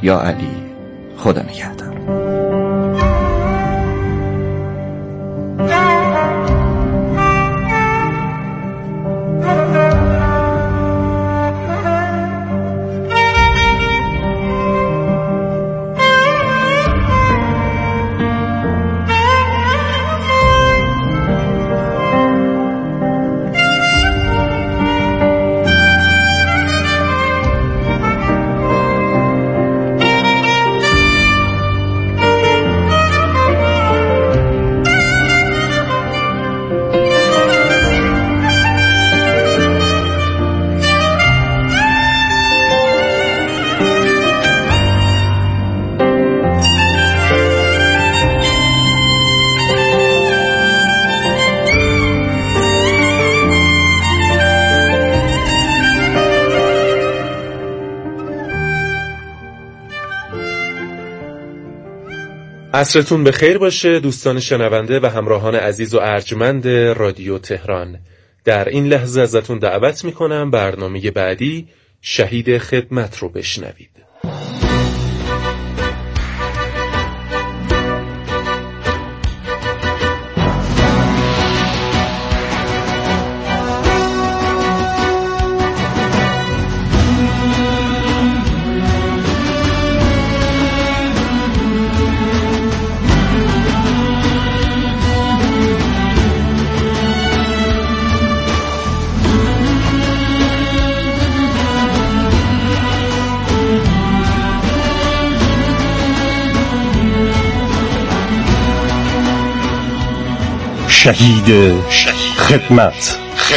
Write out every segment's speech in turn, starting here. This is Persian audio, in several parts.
یا علی، خدا نگهدار. عصرتون بخیر باشه دوستان شنونده و همراهان عزیز و ارجمند رادیو تهران. در این لحظه ازتون دعوت میکنم برنامه بعدی شهید خدمت رو بشنوید. شهید خدمت.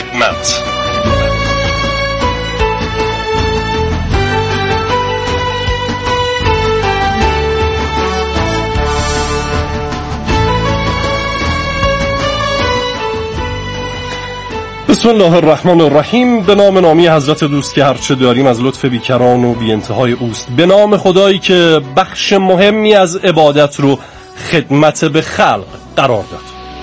بسم الله الرحمن الرحیم. به نام نامی حضرت دوست که هرچه داریم از لطف بیکران و بی انتهای اوست. به نام خدایی که بخش مهمی از عبادت رو خدمت به خلق قرار داد.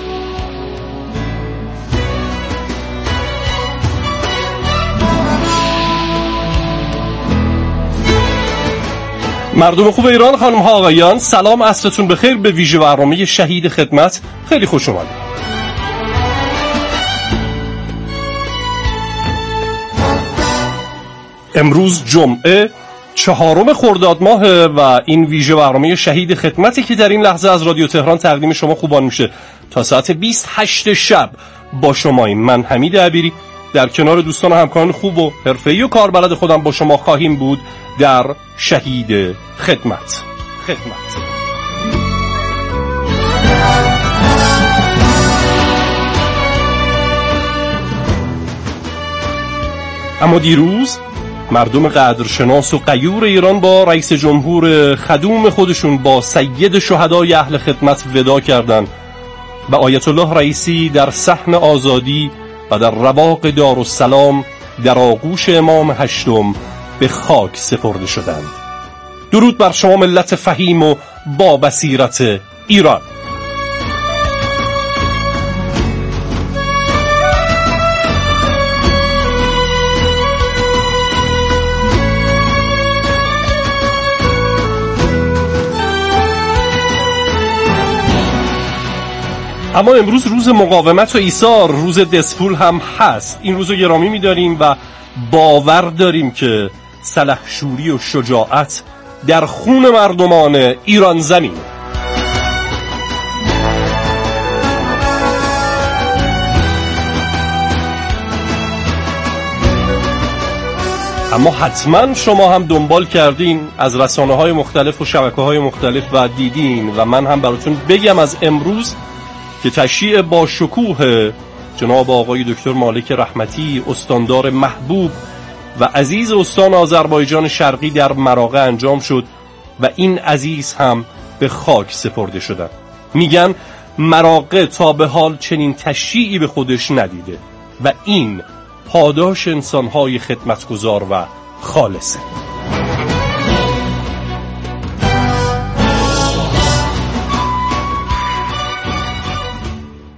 مردم خوب ایران، خانم ها آقایان، سلام، عصرتون بخیر. به ویژه برنامه شهید خدمت خیلی خوش اومدید. امروز جمعه 4 خرداد ماه و این ویژه برنامه شهید خدمتی که در این لحظه از رادیو تهران تقدیم شما خوبان میشه. تا ساعت 28 شب با شماییم. من حمید عبیری در کنار دوستان و همکاران خوب و حرفه‌ای و کاربلد خودم با شما خواهیم بود در شهید خدمت. اما دیروز مردم قدرشناس و غیور ایران با رئیس جمهور خدوم خودشون، با سید شهدای اهل خدمت وداع کردند و آیت الله رئیسی در صحن آزادی و در رواق دارالسلام در آغوش امام هشتم به خاک سپرده شدند. درود بر شما ملت فهیم و با بصیرت ایران. اما امروز روز مقاومت و ایثار، روز دسپول هم هست. این روز رو گرامی می‌داریم و باور داریم که سلحشوری و شجاعت در خون مردمان ایران زمین. اما حتما شما هم دنبال کردین از رسانه‌های مختلف و شبکه‌های مختلف و دیدین و من هم براتون بگم از امروز که تشییع با شکوه جناب آقای دکتر مالک رحمتی، استاندار محبوب و عزیز استان آذربایجان شرقی در مراغه انجام شد و این عزیز هم به خاک سپرده شدند. میگن مراغه تا به حال چنین تشییعی به خودش ندیده و این پاداش انسانهای خدمتگزار و خالصه.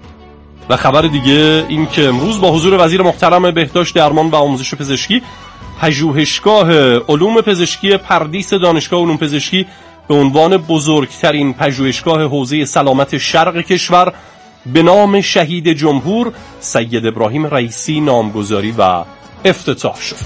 و خبر دیگه این که امروز با حضور وزیر محترم بهداشت درمان و آموزش پزشکی پژوهشگاه علوم پزشکی پردیس دانشگاه علوم پزشکی به عنوان بزرگترین پژوهشگاه حوزه سلامت شرق کشور به نام شهید جمهور سید ابراهیم رئیسی نامگذاری و افتتاح شد.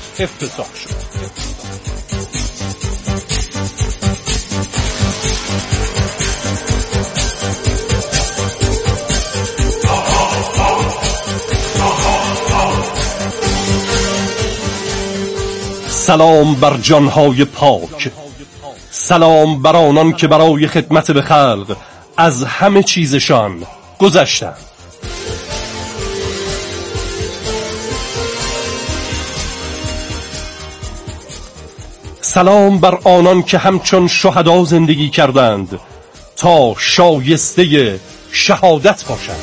سلام بر جانهای پاک، سلام بر آنان که برای خدمت به خلق از همه چیزشان گذشتند. سلام بر آنان که همچون شهدا زندگی کردند تا شایسته شهادت باشند.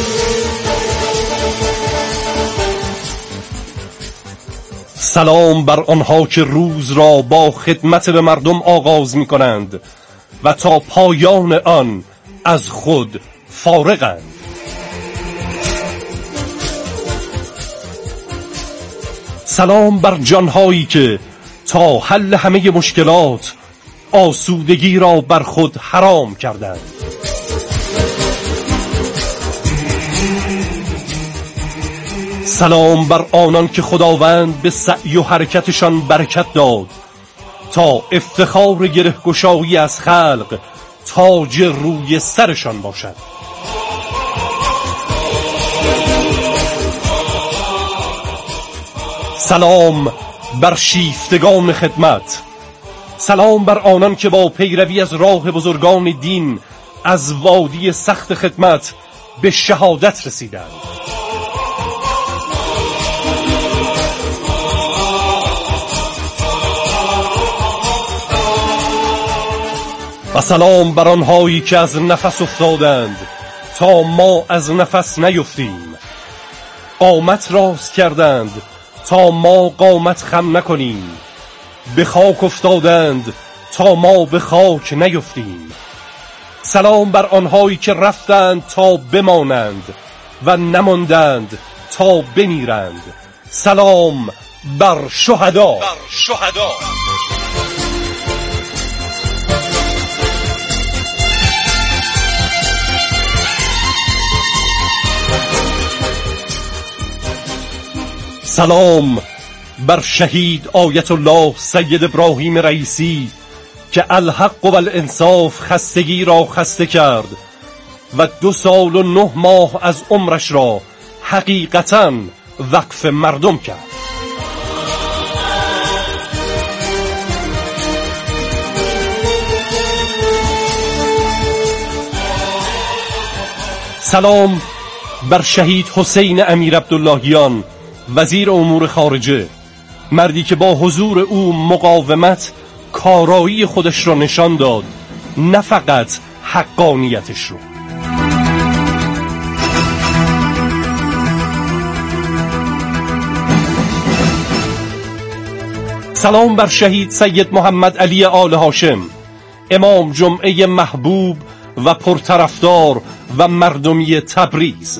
سلام بر آنها که روز را با خدمت به مردم آغاز می کنند و تا پایان آن از خود فارغند. سلام بر جانهایی که تا حل همه مشکلات آسودگی را بر خود حرام کردند. سلام بر آنان که خداوند به سعی و حرکتشان برکت داد تا افتخار گرهگشایی از خلق تاج روی سرشان باشد. سلام بر شیفتگان خدمت، سلام بر آنان که با پیروی از راه بزرگان دین از وادی سخت خدمت به شهادت رسیدند. و سلام بر آنهایی که از نفس افتادند تا ما از نفس نیفتیم، قامت راست کردند تا ما قامت خم نکنیم، به خاک افتادند تا ما به خاک نیفتیم. سلام بر آنهایی که رفتند تا بمانند و نماندند تا بمیرند. سلام بر شهدا. سلام بر شهید آیت الله سید ابراهیم رئیسی که الحق و الانصاف خستگی را خسته کرد و 2 سال و 9 ماه از عمرش را حقیقتاً وقف مردم کرد. سلام بر شهید حسین امیر عبداللهیان وزیر امور خارجه، مردی که با حضور او مقاومت کارایی خودش را نشان داد، نه فقط حقانیتش رو. سلام بر شهید سید محمد علی آل هاشم، امام جمعه محبوب و پرطرفدار و مردمی تبریز.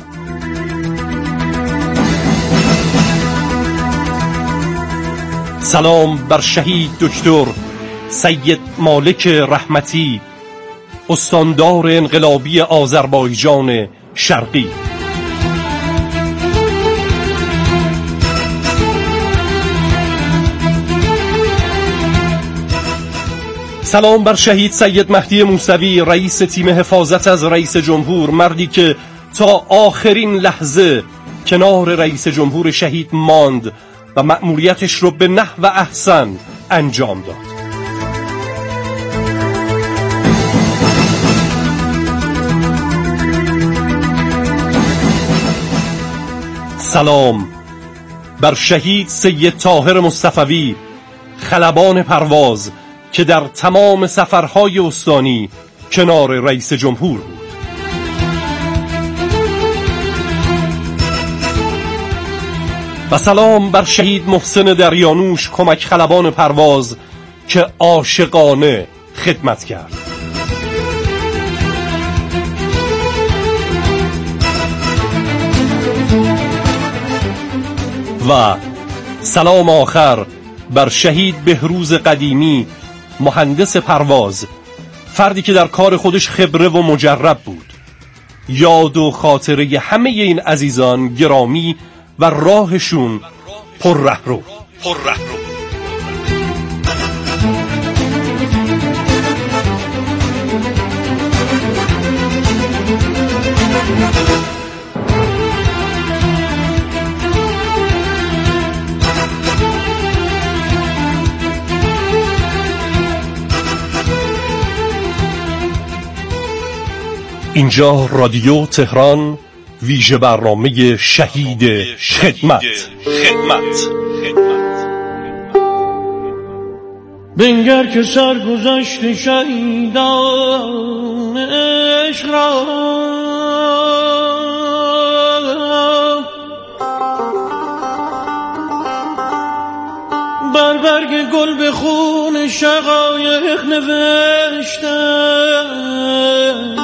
سلام بر شهید دکتر سید مالک رحمتی، استاندار انقلابی آذربایجان شرقی. سلام بر شهید سید مهدی موسوی، رئیس تیم حفاظت از رئیس جمهور، مردی که تا آخرین لحظه کنار رئیس جمهور شهید ماند و مأموریتش رو به نحو احسن انجام داد. سلام بر شهید سید طاهر مصطفوی، خلبان پرواز که در تمام سفرهای استانی کنار رئیس جمهور بود. و سلام بر شهید محسن دریانوش، کمک خلبان پرواز که عاشقانه خدمت کرد. و سلام آخر بر شهید بهروز قدیمی، مهندس پرواز، فردی که در کار خودش خبره و مجرب بود. یاد و خاطره همه این عزیزان گرامی و راهشون پر رهرو. اینجا رادیو تهران، ویژه برنامه شهید خدمت. بنگر که سرگذشت شهیدان عشق را بر برگ گل به خون شقایق نوشتم،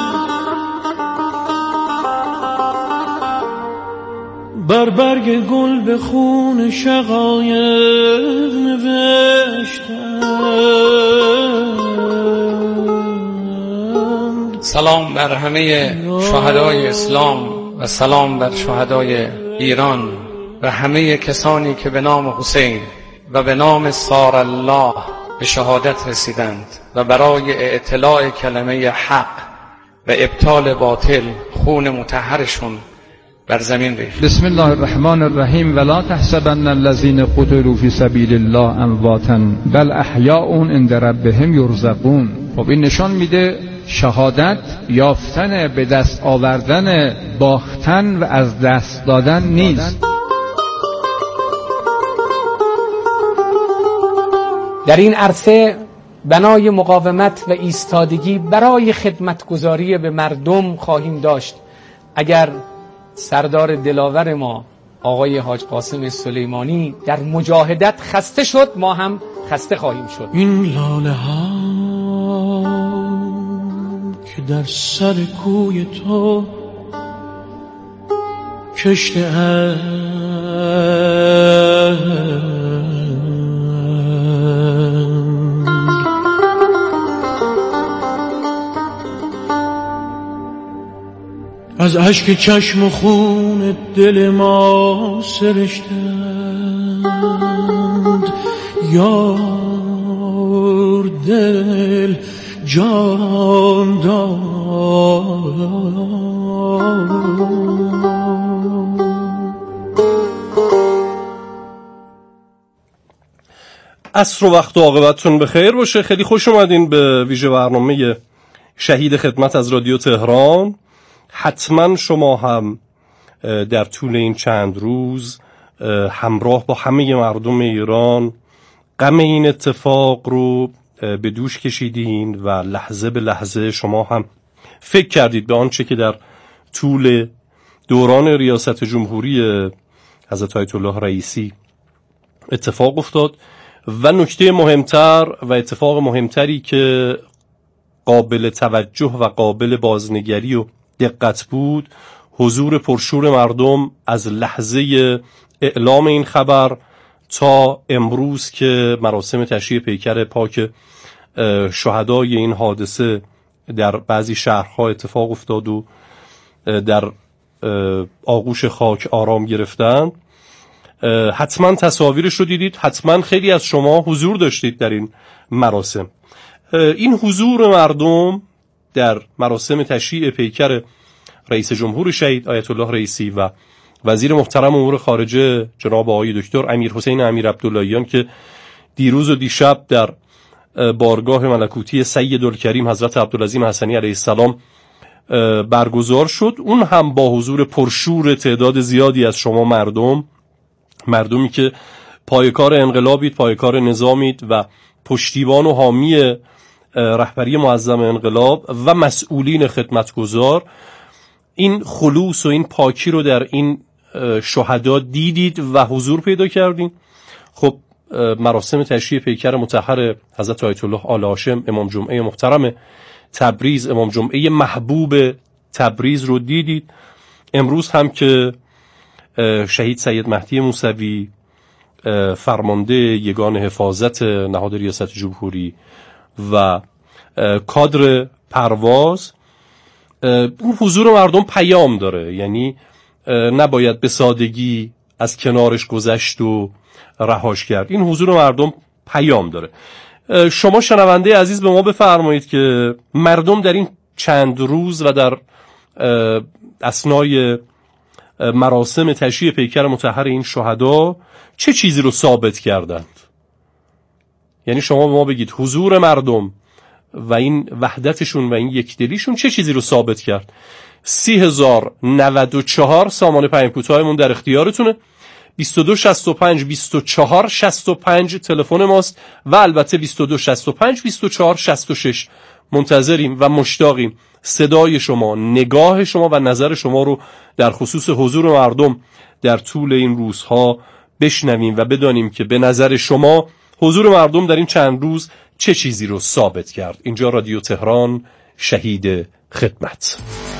بر برگ گل به خون شقایق نوشتم. سلام بر همه شهدای اسلام و سلام بر شهدای ایران و همه کسانی که به نام حسین و به نام سار الله به شهادت رسیدند و برای اعتلاع کلمه حق و ابطال باطل خون مطهرشون بر زمین ریخت. بسم الله الرحمن الرحیم. ولا تحسبن الذين قتلوا في سبيل الله امواتا بل احیاء عند ربهم یرزقون. خب این نشان میده شهادت یافتن، به دست آوردن، باختن و از دست دادن نیست. در این عرصه بنای مقاومت و ایستادگی برای خدمتگزاری به مردم خواهیم داشت. اگر سردار دلاور ما آقای حاج قاسم سلیمانی در مجاهدت خسته شد، ما هم خسته خواهیم شد. این لاله ها که در سر کوی تو کشته از اشک چشم و خون دل ما سرشتند. یار دل جان داد. عصر و وقت و عاقبتتون بخیر باشه. خیلی خوش اومدین به ویژه برنامه شهید خدمت از رادیو تهران. حتما شما هم در طول این چند روز همراه با همه مردم ایران غم این اتفاق رو به دوش کشیدین و لحظه به لحظه شما هم فکر کردید به آنچه که در طول دوران ریاست جمهوری حضرت آیت الله رئیسی اتفاق افتاد. و نکته مهمتر و اتفاق مهمتری که قابل توجه و قابل بازنگری و دقت بود، حضور پرشور مردم از لحظه اعلام این خبر تا امروز که مراسم تشییع پیکر پاک شهدای این حادثه در بعضی شهرها اتفاق افتاد و در آغوش خاک آرام گرفتند. حتما تصاویرش رو دیدید، حتما خیلی از شما حضور داشتید در این مراسم. این حضور مردم در مراسم تشییع پیکر رئیس جمهور شهید آیت الله رئیسی و وزیر محترم امور خارجه جناب آقای دکتر امیرحسین امیرعبداللهیان که دیروز و دیشب در بارگاه ملکوتی سیدالکریم حضرت عبدالعظیم حسنی علیه السلام برگزار شد، اون هم با حضور پرشور تعداد زیادی از شما مردمی که پایکار انقلابید، پایکار نظامید و پشتیبان و حامی رهبری معظم انقلاب و مسئولین خدمتگزار. این خلوص و این پاکی رو در این شهدا دیدید و حضور پیدا کردین. خب مراسم تشییع پیکر مطهر حضرت آیت الله آل هاشم امام جمعه محترم تبریز، امام جمعه محبوب تبریز رو دیدید. امروز هم که شهید سید مهدی موسوی فرمانده یگان حفاظت نهاد ریاست جمهوری و کادر پرواز، اون حضور مردم پیام داره، یعنی نباید به سادگی از کنارش گذشت و رهاش کرد. این حضور مردم پیام داره. شما شنونده عزیز به ما بفرمایید که مردم در این چند روز و در اثنای مراسم تشییع پیکر مطهر این شهدا چه چیزی رو ثابت کردند؟ یعنی شما به ما بگید حضور مردم و این وحدتشون و این یکدلیشون چه چیزی رو ثابت کرد. 30,094 سامان پیام‌کوتاهمون در اختیارتونه. 2265 2465 تلفن ماست و البته 2265 2466 منتظریم و مشتاقیم صدای شما، نگاه شما و نظر شما رو در خصوص حضور مردم در طول این روزها بشنویم و بدانیم که به نظر شما حضور مردم در این چند روز چه چیزی رو ثابت کرد. اینجا رادیو تهران، شهید خدمت.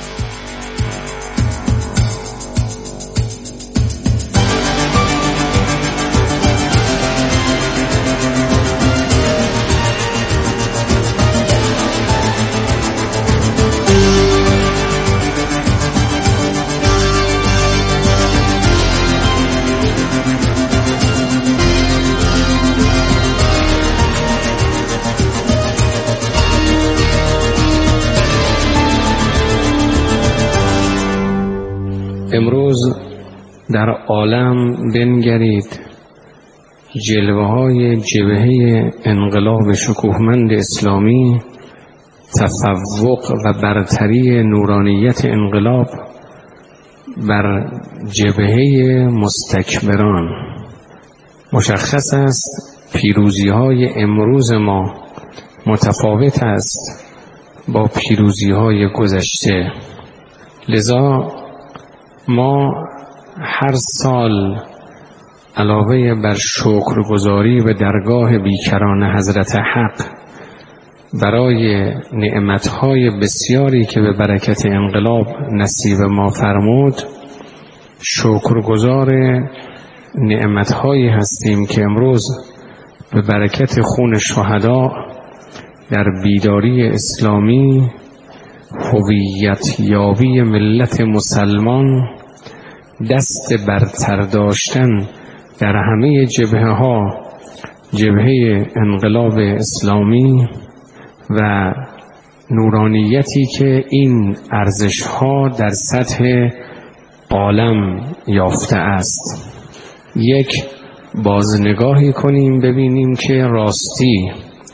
امروز در عالم بنگرید، جلوه‌های جبهه انقلاب شکوهمند اسلامی، تفوق و برتری نورانیت انقلاب بر جبهه مستکبران. مشخص است پیروزی‌های امروز ما متفاوت است با پیروزی‌های گذشته. لذا ما هر سال علاوه بر شکرگزاری به درگاه بیکران حضرت حق برای نعمتهای بسیاری که به برکت انقلاب نصیب ما فرمود، شکرگزار نعمتهایی هستیم که امروز به برکت خون شهدا در بیداری اسلامی، هویت یابی ملت مسلمان، دست برتر داشتن در همه جبهه ها، جبهه انقلاب اسلامی و نورانیتی که این ارزش ها در سطح عالم یافته است. یک بازنگاهی کنیم ببینیم که راستی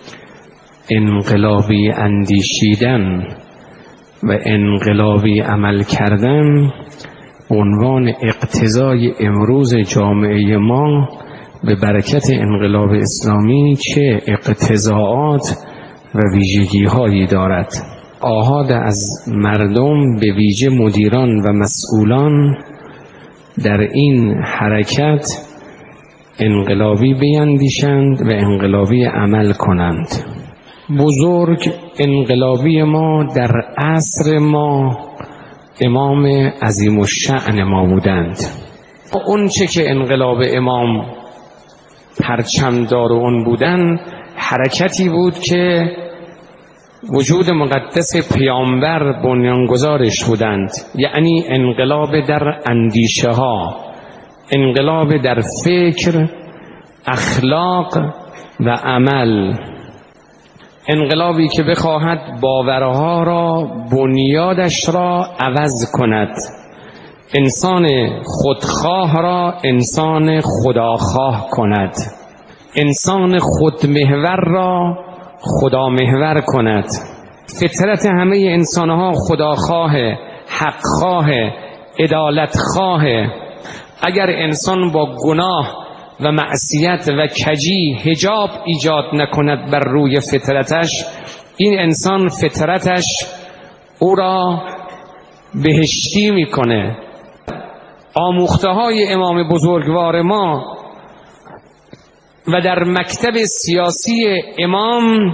انقلابی اندیشیدن و انقلابی عمل کردن عنوان اقتضای امروز جامعه ما به برکت انقلاب اسلامی چه اقتضاعات و ویژگی هایی دارد. آحاد از مردم به ویژه مدیران و مسئولان در این حرکت انقلابی بیندیشند و انقلابی عمل کنند. بزرگ انقلابی ما در عصر ما امام عظیم الشأن ما بودند. اون چه که انقلاب امام پرچمدار اون بودن، حرکتی بود که وجود مقدس پیامبر بنیانگذارش بودند، یعنی انقلاب در اندیشه ها، انقلاب در فکر، اخلاق و عمل، انقلابی که بخواهد باورها را، بنیادش را عوض کند، انسان خودخواه را انسان خداخواه کند، انسان خودمحور را خدامحور کند. فطرت همه انسانها خداخواه، حقخواه، عدالتخواه. اگر انسان با گناه و معصیت و کجی حجاب ایجاد نکند بر روی فطرتش، این انسان فطرتش او را بهشتی میکنه. آموخته های امام بزرگوار ما و در مکتب سیاسی امام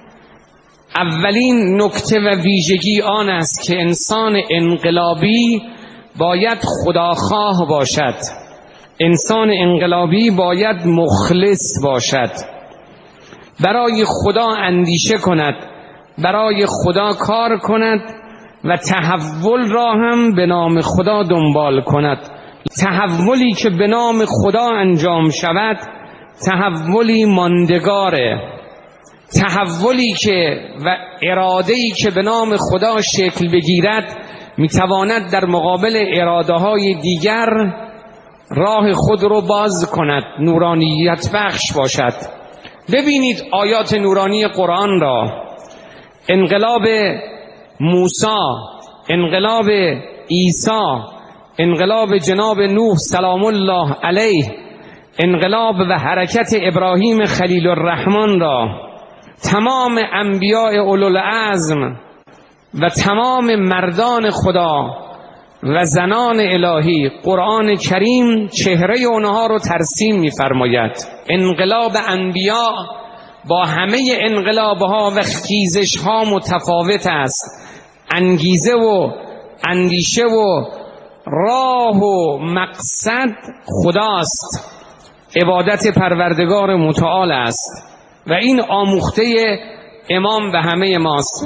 اولین نکته و ویژگی آن است که انسان انقلابی باید خداخواه باشد، انسان انقلابی باید مخلص باشد، برای خدا اندیشه کند، برای خدا کار کند و تحول را هم به نام خدا دنبال کند. تحولی که به نام خدا انجام شود تحولی ماندگاره، تحولی که و اراده‌ای که به نام خدا شکل بگیرد میتواند در مقابل اراده‌های دیگر راه خود رو باز کند، نورانیت بخش باشد. ببینید آیات نورانی قرآن را، انقلاب موسی، انقلاب عیسی، انقلاب جناب نوح سلام الله علیه، انقلاب و حرکت ابراهیم خلیل الرحمن را، تمام انبیاء اولوالعزم و تمام مردان خدا و زنان الهی، قرآن کریم چهره اونها رو ترسیم می‌فرماید. انقلاب انبیاء با همه انقلابها و خیزش‌ها متفاوت است. انگیزه و اندیشه و راه و مقصد خداست، عبادت پروردگار متعال است و این آموخته امام به همه ماست.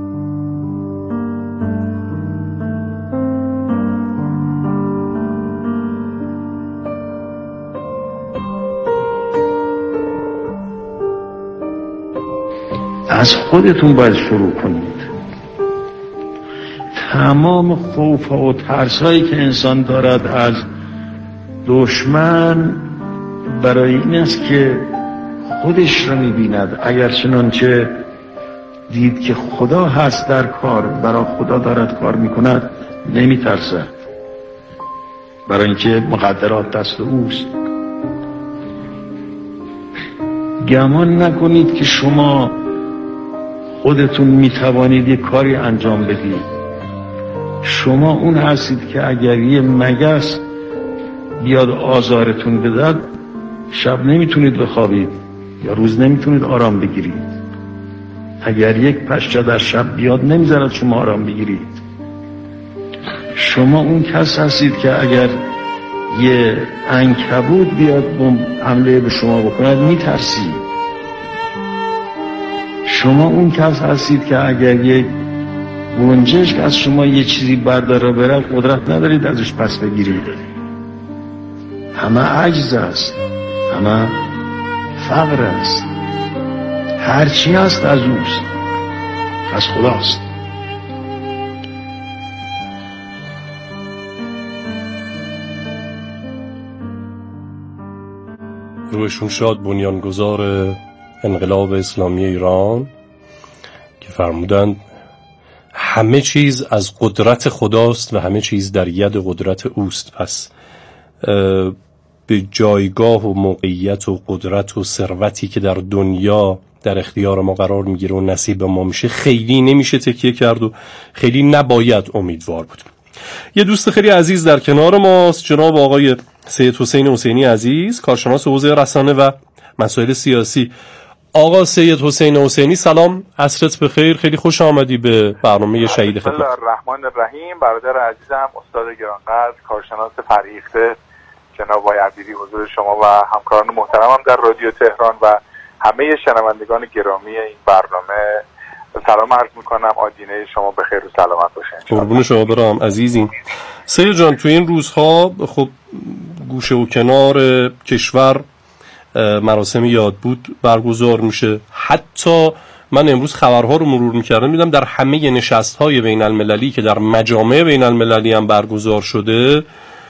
از خودتون باید شروع کنید. تمام خوف و ترسایی که انسان دارد از دشمن برای این است که خودش را می‌بیند. اگر چنانچه دید که خدا هست در کار، برای خدا دارد کار می‌کند، نمی‌ترسد، برای اینکه مقدرات دست اوست. گمان نکنید که شما خودتون میتوانید یک کاری انجام بدید. شما اون هستید که اگر یه مگس بیاد آزارتون بدهد، شب نمیتونید بخوابید یا روز نمیتونید آرام بگیرید. اگر یک پشه در شب بیاد نمیذارد شما آرام بگیرید. شما اون کس هستید که اگر یه عنکبوت بیاد حمله به شما بکند میترسید. شما اون کس هستید که اگر یک گنجشک از شما یه چیزی برداره بره، قدرت ندارید ازش پس بگیرید. همه عجز است، همه فقر است، هرچی هست از اوست، از خداست. روشون شاد بنیانگذار انقلاب اسلامی ایران که فرمودند همه چیز از قدرت خداست و همه چیز در ید قدرت اوست. پس به جایگاه و موقعیت و قدرت و ثروتی که در دنیا در اختیار ما قرار میگیره و نصیب ما میشه خیلی نمیشه تکیه کرد و خیلی نباید امیدوار بود. یه دوست خیلی عزیز در کنار ماست، جناب آقای سید حسین حسینی عزیز، کارشناس حوزه رسانه و مسائل سیاسی. آقا سید حسین حسینی سلام، عصرت بخیر، خیلی خوش آمدی به برنامه شهید خدمت. بسم الله الرحمن الرحیم. برادر عزیزم استاد گرانقدر کارشناس فرهیخته جناب آقای عبیدی، حضور شما و همکاران محترمم در رادیو تهران و همه شنوندگان گرامی این برنامه سلام عرض میکنم. آدینه شما بخیر و سلامت باشین. قربون شما برم عزیزیم. سید جان، تو این روزها خب گوشه و کنار کشور مراسم یاد بود برگزار میشه. حتی من امروز خبرها رو مرور میکردم، میدم در همه نشست‌های بین المللی که در مجامع بین المللی هم برگزار شده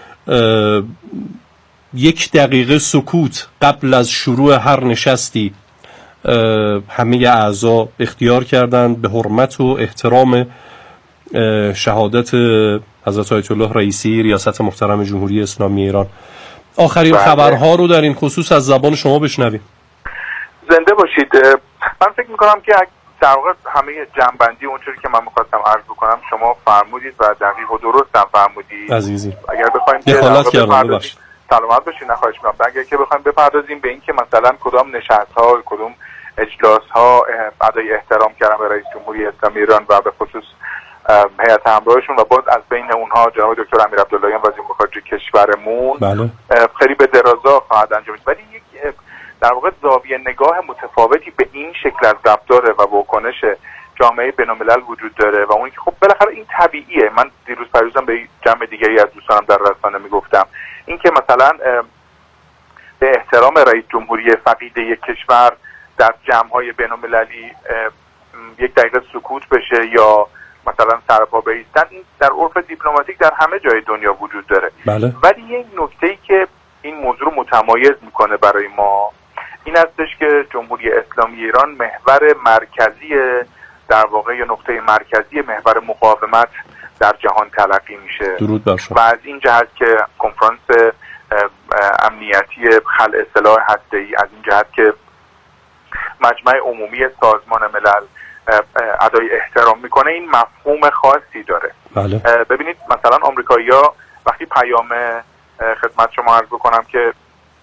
1 دقیقه سکوت قبل از شروع هر نشستی همه اعضا اختیار کردند به حرمت و احترام شهادت حضرت آیت الله رئیسی ریاست محترم جمهوری اسلامی ایران. آخرین خبرها رو در این خصوص از زبان شما بشنویم. زنده باشید. من فکر میکنم که در واقع همه جنبندی اونجوری که من میخواستم عرض بکنم شما فرمودید و دقیق و درست هم فرمودید عزیزی. اگر بخوایم دخالت کردم ببخشید. سلامت باشید، نخواهش میکنم. اگر که بخوایم بپردازیم به این که مثلا کدام نشست‌ها، کدام اجلاس‌ها ادای احترام کردن به رئیس جمهوری اسلامی ایران و به خصوص هیئت همراهشون و باز از بین اونها جناب دکتر امیر عبداللهیان وزیر امور خارجه کشورمون بله. خیلی به درازا خواهد انجامید، ولی یک در واقع زاویه نگاه متفاوتی به این شکل از رفتار و واکنش جامعه بین‌الملل وجود داره و اون که خب بالاخره این طبیعیه. من دیروز پریروزم به جمع دیگری از دوستانم در رسانه میگفتم این که مثلا به احترام رئیس جمهوری فقید یک کشور در جمع‌های بین‌المللی یک دقیقه سکوت بشه یا مثلا سرپا بایستن، این در عرف دیپلماتیک در همه جای دنیا وجود داره. بله. ولی یک نکته‌ای که این موضوع رو متمایز میکنه برای ما این هستش که جمهوری اسلامی ایران محور مرکزی در واقع یا نقطه مرکزی محور مقاومت در جهان تلقی میشه. درود بر شما. و از این جهت که کنفرانس امنیتی خلع سلاح هسته‌ای، از این جهت که مجمع عمومی سازمان ملل ادای احترام میکنه، این مفهوم خاصی داره. بله. ببینید مثلا آمریکایی‌ها وقتی پیام خدمت شما عرض بکنم که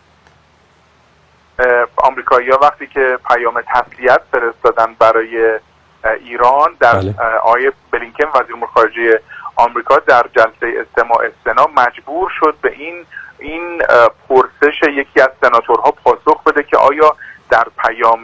آمریکایی‌ها وقتی که پیام تسلیت فرستادن برای ایران در بله. آقای بلینکن وزیر امور خارجه آمریکا در جلسه استماع سنا مجبور شد به این پرسش یکی از سناتورها پاسخ بده که آیا در پیام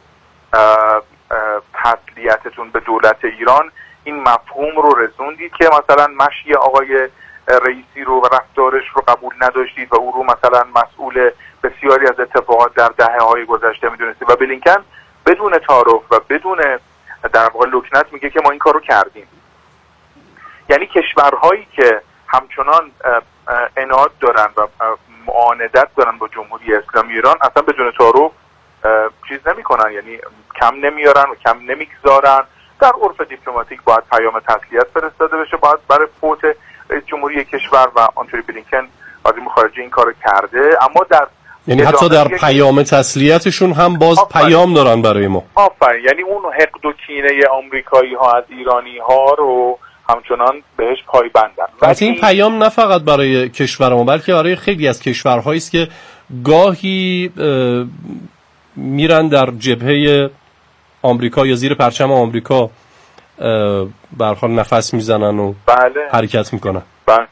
تسلیتتون به دولت ایران این مفهوم رو رسوندید که مثلا مشی آقای رئیسی رو و رفتارش رو قبول نداشتید و او رو مثلا مسئول بسیاری از اتفاقات در دهه‌های گذشته میدونستید. و بلینکن بدون تعارف و بدون در واقع لکنت میگه که ما این کارو کردیم. یعنی کشورهایی که همچنان عناد دارن و معاندت دارن با جمهوری اسلامی ایران اصلا بدون تعارف چیز نمیکنن، یعنی کم نمیارن و کم نمیگذارن. در عرف دیپلماتیک باید پیام تسلیت فرستاده بشه، باید برای فوت رئیس جمهوری کشور و آنتونی بلینکن وزیر امور خارجه این کارو کرده. اما در یعنی حتی در پیام تسلیتشون هم باز پیام دارن برای ما. آفرین. یعنی اون حقد و کینه آمریکایی ها از ایرانی ها رو همچنان بهش پایبندن. البته این پیام نه فقط برای کشور ما بلکه برای خیلی از کشورهایی است که گاهی میرن در جبهه آمریکا یا زیر پرچم آمریکا به هر حال نفس میزنن و بله. حرکت میکنن. بله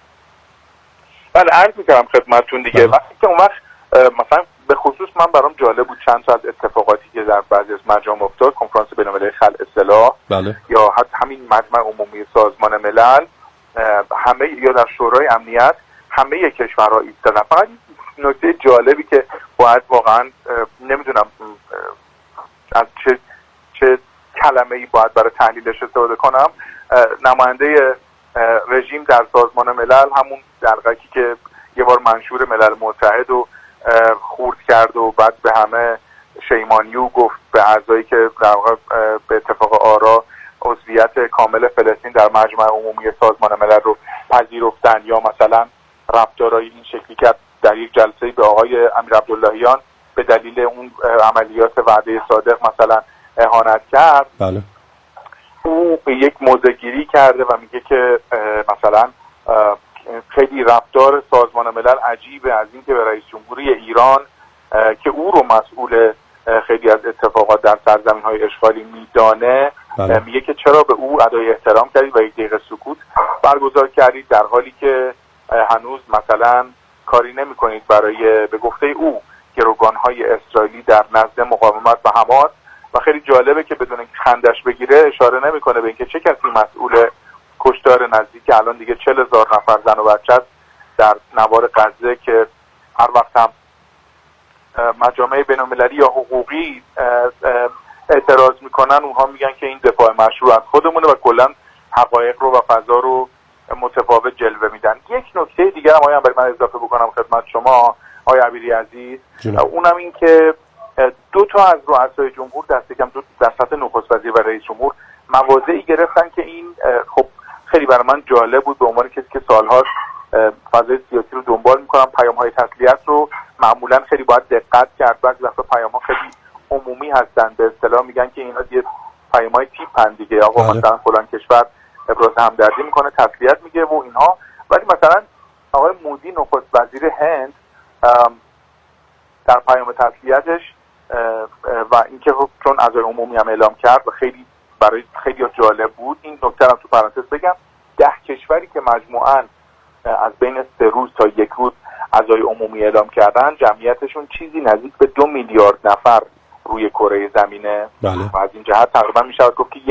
عرض میکنم خدمتتون دیگه. وقتی که اون وقت مثلا به خصوص من برام جالب بود چند تا از اتفاقاتی که در بعضی از مجامع افتاد، کنفرانس بین‌المللی خلع سلاح بله. یا حتی همین مجمع عمومی سازمان ملل، همه یا در شورای امنیت همه کشورها ایستادن. فقط نکته جالبی که باید واقعا نمیدونم از چه کلمه‌ای باید برای تحلیلش استفاده کنم، نماینده رژیم در سازمان ملل، همون دلغکی که یه بار منشور ملل متحد رو خورد کرد و بعد به همه شیمانیو گفت به اعضایی که در واقع به اتفاق آرا عضویت کامل فلسطین در مجمع عمومی سازمان ملل رو پذیرفتن، یا مثلا رفتارهای این شکلی که در یک جلسه به آقای امیر عبداللهیان به دلیل اون عملیات وعده صادق مثلا اهانت کرد. بله. او یک موضع‌گیری کرده و میگه که مثلا خیلی رفتار سازمان ملل عجیبه از این که به رئیس جمهوری ایران که او رو مسئول خیلی از اتفاقات در سرزمین‌های اشغالی میدانه میگه که چرا به او ادای احترام کردید و یک دقیقه سکوت برگزار کردید، در حالی که هنوز مثلا کاری نمی‌کنید برای به گفته او گروگان‌های اسرائیلی در نزد مقاومت و حماس. و خیلی جالبه که بدون اینکه خندش بگیره اشاره نمی‌کنه به اینکه چه کسی مسئول کشتار نزدیک الان دیگه 40,000 نفر زن و بچه در نوار غزه که هر وقت هم مجامع بین‌المللی یا حقوقی اعتراض میکنن اونها میگن که این دفاع مشروع از خودمونه و کلا حقایق رو و فضا رو متفاوت جلوه میدن. یک نکته دیگه هم آیا برای من اضافه بکنم خدمت شما آقای عبیری عزیز، اونم این که دو تا از رؤسای جمهور دست کم در سطح نخست وزیر و رئیس جمهور مواضعی گرفتن که این خب خیلی برای من جالب بود به عنوان کسی که سال‌هاست فضای سیاسی رو دنبال میکنم. پیام‌های تسلیت رو معمولا خیلی باید دقت کرد، بعضی وقتا پیام‌ها خیلی عمومی هستن، به اصطلاح میگن که اینا یه پیام‌های تیپن دیگه، آقا مثلا فلان کشور ابراز همدردی میکنه تسلیت میگه و اینها. ولی مثلا آقای مودی نخست وزیر هند در پیام تسلیتش و اینکه چون عزای عمومی هم اعلام کرد و خیلی برای خیلی جالب بود، این نکته رو تو پرانتز بگم، 10 کشوری که مجموعاً از بین 3 روز تا 1 روز عزای عمومی اعلام کردن، جمعیتشون چیزی نزدیک به 2 میلیارد نفر روی کره زمینه. بله. و از این جهت تقریبا میشه گفت که